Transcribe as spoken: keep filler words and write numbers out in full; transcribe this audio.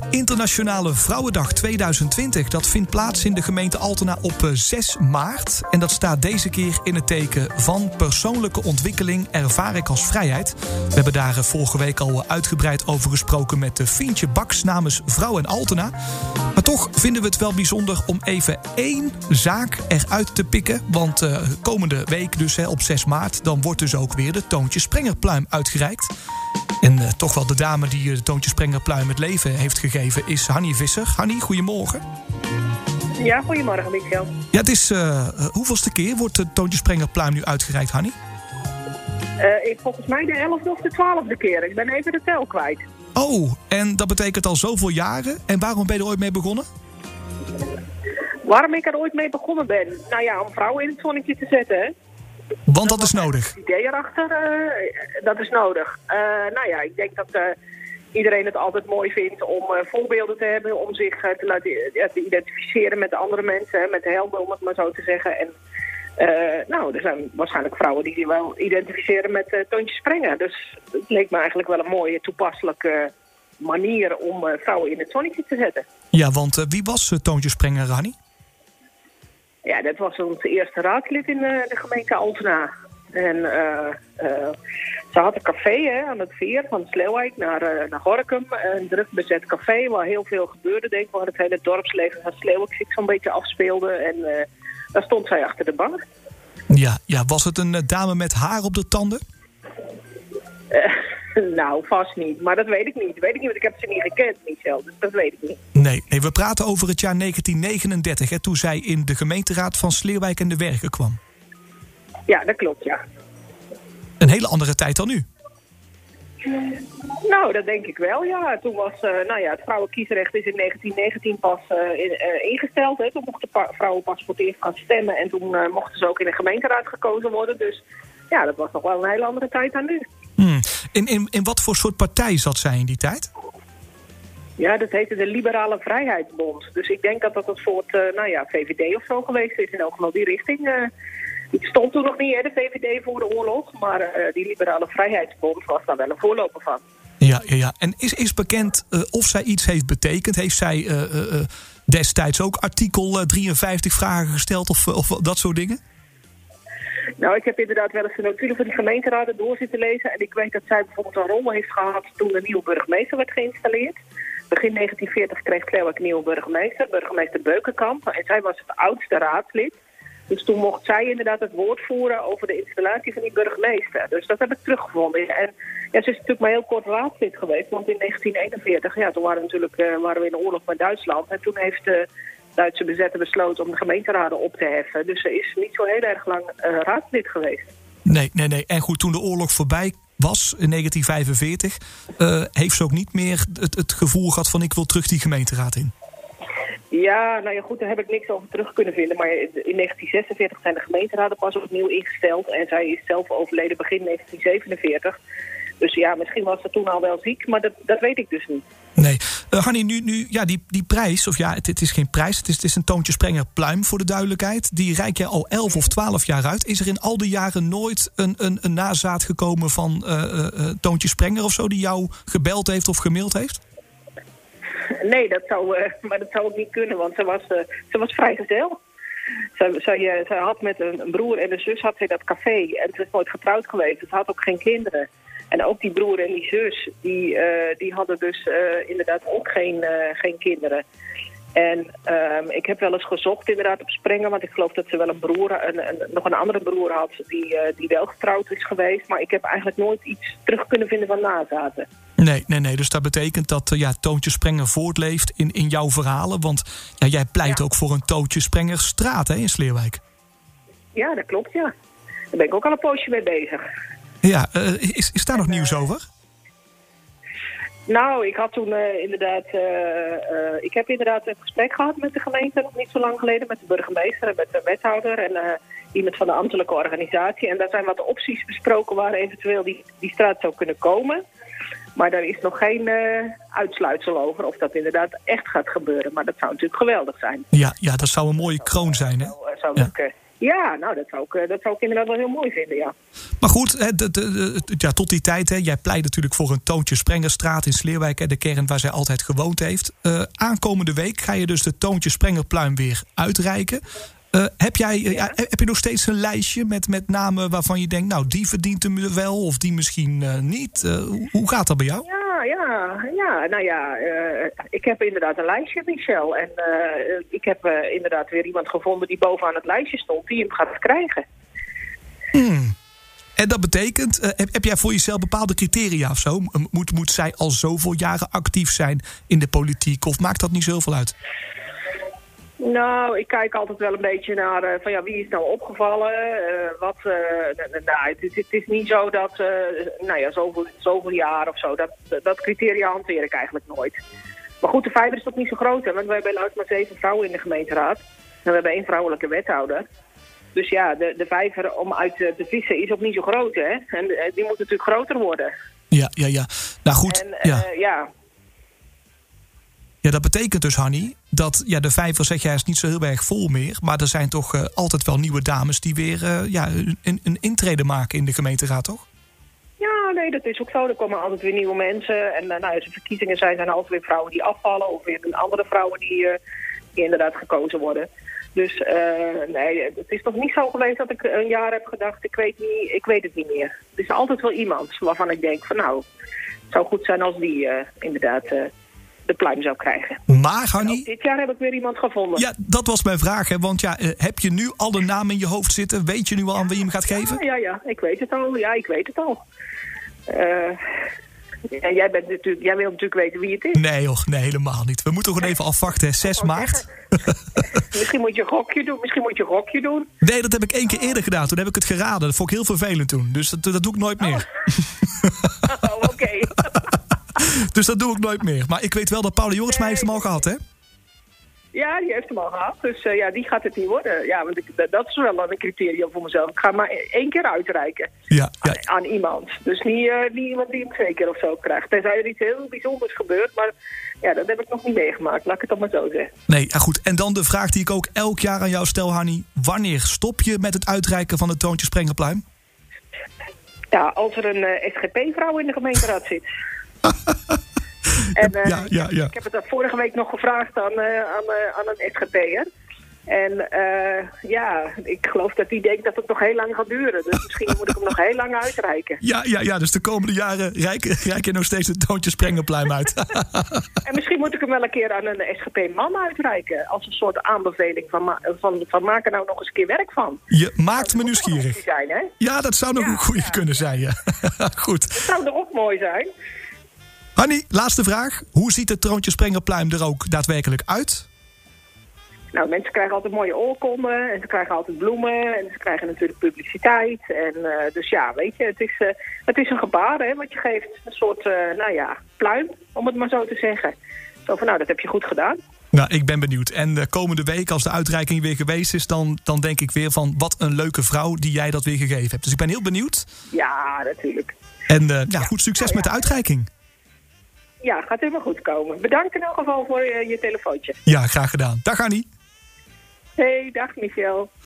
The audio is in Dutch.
Internationale Vrouwendag tweeduizend twintig. Dat vindt plaats in de gemeente Altena op zes maart. En dat staat deze keer in het teken van persoonlijke ontwikkeling ervaar ik als vrijheid. We hebben daar vorige week al uitgebreid over gesproken met Fientje Baks namens Vrouw en Altena. Maar toch vinden we het wel bijzonder om even één zaak eruit te pikken. Want uh, komende week, dus hè, op zes maart, dan wordt dus ook weer de Toontje Sprengerpluim uitgereikt. En uh, toch wel de dame die de Toontje Sprengerpluim het leven heeft gegeven is Hanny Visser. Hanny, goedemorgen. Ja, goedemorgen, Michel. Ja, het is uh, hoeveelste keer wordt de Toontje Sprengerpluim nu uitgereikt, Hanny? Uh, ik, volgens mij de elfde of de twaalfde keer. Ik ben even de tel kwijt. Oh, en dat betekent al zoveel jaren. En waarom ben je er ooit mee begonnen? Waarom ik er ooit mee begonnen ben? Nou ja, om vrouwen in het zonnetje te zetten, hè. Want dat is nodig. Het idee erachter, uh, dat is nodig. Uh, nou ja, ik denk dat uh, iedereen het altijd mooi vindt om uh, voorbeelden te hebben, om zich uh, te laten uh, te identificeren met de andere mensen, hè, met de helden, om het maar zo te zeggen. En uh, nou, er zijn waarschijnlijk vrouwen die zich wel identificeren met uh, Toontje Sprenger. Dus het leek me eigenlijk wel een mooie toepasselijke manier om uh, vrouwen in het zonnetje te zetten. Ja, want uh, wie was uh, Toontje Sprenger, Hanny? Ja, dat was ons eerste raadslid in uh, de gemeente Altena. En uh, uh, ze had een café hè, aan het veer van Sleeuwijk naar, uh, naar Gorinchem. Een druk bezet café waar heel veel gebeurde, denk ik. Waar het hele dorpsleven van Sleeuwijk zich zo'n beetje afspeelde. En uh, daar stond zij achter de bank. Ja, ja, was het een uh, dame met haar op de tanden? Uh, nou, vast niet. Maar dat weet ik niet. Dat weet ik niet, want ik heb ze niet gekend, Michel. Dus dat weet ik niet. Nee, nee, we praten over het jaar negentien negenendertig, hè, toen zij in de gemeenteraad van Sleeuwijk en de Werken kwam. Ja, dat klopt, ja. Een hele andere tijd dan nu. Nou, dat denk ik wel, ja. Toen was, uh, nou ja, het vrouwenkiesrecht is in negentien negentien pas uh, in, uh, ingesteld. Hè. Toen mochten pa- vrouwen pas voor het eerst gaan stemmen. En toen uh, mochten ze ook in de gemeenteraad gekozen worden. Dus ja, dat was nog wel een hele andere tijd dan nu. Hmm. In, in, in wat voor soort partij zat zij in die tijd? Ja, dat heette de Liberale Vrijheidsbond. Dus ik denk dat dat een soort, uh, nou ja, V V D of zo geweest is. In elk geval die richting. Uh, die stond toen nog niet, hè, de V V D voor de oorlog. Maar uh, die Liberale Vrijheidsbond was daar wel een voorloper van. Ja, ja, ja. En is, is bekend uh, of zij iets heeft betekend? Heeft zij uh, uh, destijds ook artikel drieënvijftig vragen gesteld of, of dat soort dingen? Nou, ik heb inderdaad wel eens de notulen van die gemeenteraden door zitten lezen. En ik weet dat zij bijvoorbeeld een rol heeft gehad toen de nieuwe burgemeester werd geïnstalleerd. Begin negentien veertig kreeg Sleeuwijk een nieuwe burgemeester, burgemeester Beukenkamp. En zij was het oudste raadslid. Dus toen mocht zij inderdaad het woord voeren over de installatie van die burgemeester. Dus dat heb ik teruggevonden. En ja, ze is natuurlijk maar heel kort raadslid geweest. Want in negentien eenenveertig, ja, toen waren we natuurlijk uh, waren we in de oorlog met Duitsland. En toen heeft de Duitse bezetter besloten om de gemeenteraden op te heffen. Dus ze is niet zo heel erg lang uh, raadslid geweest. Nee, nee, nee. En goed, toen de oorlog voorbij was in negentien vijfenveertig... Uh, heeft ze ook niet meer het, het gevoel gehad van ik wil terug die gemeenteraad in. Ja, nou ja, goed, daar heb ik niks over terug kunnen vinden. Maar in negentien zesenveertig zijn de gemeenteraden pas opnieuw ingesteld. En zij is zelf overleden begin negentien zevenenveertig. Dus ja, misschien was ze toen al wel ziek, maar dat, dat weet ik dus niet. Nee. Uh, Hanny, nu, nu ja, die, die prijs, of ja, het, het is geen prijs, het is, het is een Toontje Sprenger pluim voor de duidelijkheid. Die reik je al elf of twaalf jaar uit. Is er in al die jaren nooit een, een, een nazaat gekomen van uh, uh, Toontje Sprenger of zo die jou gebeld heeft of gemaild heeft? Nee, dat zou, uh, maar dat zou ook niet kunnen, want ze was, uh, ze was vrijgezel. Zij, zij, uh, zij had met een, een broer en een zus had zij dat café en ze is nooit getrouwd geweest. Ze had ook geen kinderen. En ook die broer en die zus, die, uh, die hadden dus uh, inderdaad ook geen, uh, geen kinderen. En um, ik heb wel eens gezocht inderdaad op Sprenger, want ik geloof dat ze wel een broer, een, een, nog een andere broer had die, uh, die wel getrouwd is geweest. Maar ik heb eigenlijk nooit iets terug kunnen vinden van nazaten. Nee, nee, nee. Dus dat betekent dat uh, ja, Toontje Sprenger voortleeft in, in jouw verhalen. Want ja, jij pleit ja. ook voor een Toontje Sprenger straat hè, in Sleeuwijk. Ja, dat klopt, ja. Daar ben ik ook al een poosje mee bezig. Ja, uh, is, is daar nog uh, nieuws over? Nou, ik had toen uh, inderdaad... Uh, uh, ik heb inderdaad een gesprek gehad met de gemeente nog niet zo lang geleden. Met de burgemeester en met de wethouder en uh, iemand van de ambtelijke organisatie. En daar zijn wat opties besproken waar eventueel die, die straat zou kunnen komen. Maar daar is nog geen uh, uitsluitsel over of dat inderdaad echt gaat gebeuren. Maar dat zou natuurlijk geweldig zijn. Ja, ja, dat zou een mooie kroon zijn, hè? Zou, zou ja. lukken. Ja, nou, dat zou, ik, dat zou ik inderdaad wel heel mooi vinden, ja. Maar goed, hè, de, de, de, ja, tot die tijd, hè, jij pleit natuurlijk voor een Toontje Sprengerstraat in Sleerwijk, hè, de kern waar zij altijd gewoond heeft. Uh, aankomende week ga je dus de Toontje Sprengerpluim weer uitreiken. Uh, heb, jij, uh, ja. heb je nog steeds een lijstje met, met namen waarvan je denkt, nou, die verdient hem wel of die misschien uh, niet? Uh, hoe, hoe gaat dat bij jou? Ja, ja, ja. Nou ja, uh, ik heb inderdaad een lijstje, Michel. En uh, ik heb uh, inderdaad weer iemand gevonden die bovenaan het lijstje stond, die hem gaat krijgen. Hmm. En dat betekent, uh, heb, heb jij voor jezelf bepaalde criteria of zo? Moet, moet zij al zoveel jaren actief zijn in de politiek? Of maakt dat niet zoveel uit? Nou, ik kijk altijd wel een beetje naar uh, van ja, wie is nou opgevallen? Uh, wat, uh, nou, het, is, het is niet zo dat, uh, nou ja, zoveel, zoveel jaar of zo. Dat, dat criteria hanteer ik eigenlijk nooit. Maar goed, de vijver is toch niet zo groot, hè? Want we hebben helaas maar zeven vrouwen in de gemeenteraad. En we hebben één vrouwelijke wethouder. Dus ja, de, de vijver om uit te vissen is ook niet zo groot, hè? En uh, die moet natuurlijk groter worden. Ja, ja, ja. Nou goed, en, uh, ja. ja. Ja, dat betekent dus, Hanny, dat ja, de vijver, zeg jij, is niet zo heel erg vol meer. Maar er zijn toch uh, altijd wel nieuwe dames die weer uh, ja, een, een intrede maken in de gemeenteraad, toch? Ja, nee, dat is ook zo. Er komen altijd weer nieuwe mensen. En uh, nou, als er verkiezingen zijn, zijn er altijd weer vrouwen die afvallen. Of weer andere vrouwen die, uh, die inderdaad gekozen worden. Dus uh, nee, het is toch niet zo geweest dat ik een jaar heb gedacht, ik weet, niet, ik weet het niet meer. Er is altijd wel iemand waarvan ik denk van nou, het zou goed zijn als die uh, inderdaad... Uh, de pluim zou krijgen. Maar, Hanny, dit jaar heb ik weer iemand gevonden. Ja, dat was mijn vraag. Hè? Want ja, uh, heb je nu al de namen in je hoofd zitten? Weet je nu al aan wie je hem gaat geven? Ja, ja, ja. Ik weet het al. Ja, ik weet het al. Uh, ja, jij, bent natuurlijk, jij wil natuurlijk weten wie het is. Nee, joh, nee, helemaal niet. We moeten gewoon even afwachten. zes maart. Misschien moet je een gokje doen. Misschien moet je een gokje doen. Nee, dat heb ik één keer eerder gedaan. Toen heb ik het geraden. Dat vond ik heel vervelend toen. Dus dat, dat doe ik nooit meer. Oh, oh oké. Okay. Dus dat doe ik nooit meer. Maar ik weet wel dat Paula Jorisma nee. heeft hem al gehad, hè? Ja, die heeft hem al gehad. Dus uh, ja, die gaat het niet worden. Ja, want ik, dat is wel een criterium voor mezelf. Ik ga maar één keer uitreiken ja, ja. Aan, aan iemand. Dus niet, uh, niet iemand die hem twee keer of zo krijgt. Tenzij er iets heel bijzonders gebeurt. Maar ja, dat heb ik nog niet meegemaakt. Laat ik het dan maar zo zeggen. Nee, ja, goed. En dan de vraag die ik ook elk jaar aan jou stel, Hanny. Wanneer stop je met het uitreiken van de Toontje Sprengerpluim? Ja, als er een uh, S G P-vrouw in de gemeenteraad zit. En uh, ja, ja, ja. ik heb het vorige week nog gevraagd aan, uh, aan, uh, aan een S G P'er. En uh, ja, ik geloof dat die denkt dat het nog heel lang gaat duren. Dus misschien moet ik hem nog heel lang uitreiken. Ja, ja, ja, dus de komende jaren reik, reik je nog steeds het Toontje Sprengerpluim uit. En misschien moet ik hem wel een keer aan een S G P-man uitreiken. Als een soort aanbeveling van, ma- van, van maak er nou nog eens een keer werk van. Je maakt me nieuwsgierig. Zijn, hè? Ja, dat zou nog ja, een goede ja. kunnen zijn. Ja. Goed. Dat zou er ook mooi zijn. Hanny, laatste vraag. Hoe ziet het Toontje Sprengerpluim er ook daadwerkelijk uit? Nou, mensen krijgen altijd mooie oorkonden en ze krijgen altijd bloemen en ze krijgen natuurlijk publiciteit. En uh, dus ja, weet je, het is, uh, het is een gebaar hè, wat je geeft. Een soort, uh, nou ja, pluim, om het maar zo te zeggen. Zo van, nou, dat heb je goed gedaan. Nou, ik ben benieuwd. En de komende week, als de uitreiking weer geweest is, dan, dan denk ik weer van, wat een leuke vrouw die jij dat weer gegeven hebt. Dus ik ben heel benieuwd. Ja, natuurlijk. En uh, ja, ja, goed succes nou, ja. met de uitreiking. Ja, gaat helemaal goed komen. Bedankt in elk geval voor je, je telefoontje. Ja, graag gedaan. Dag Annie. Hey, dag Michel.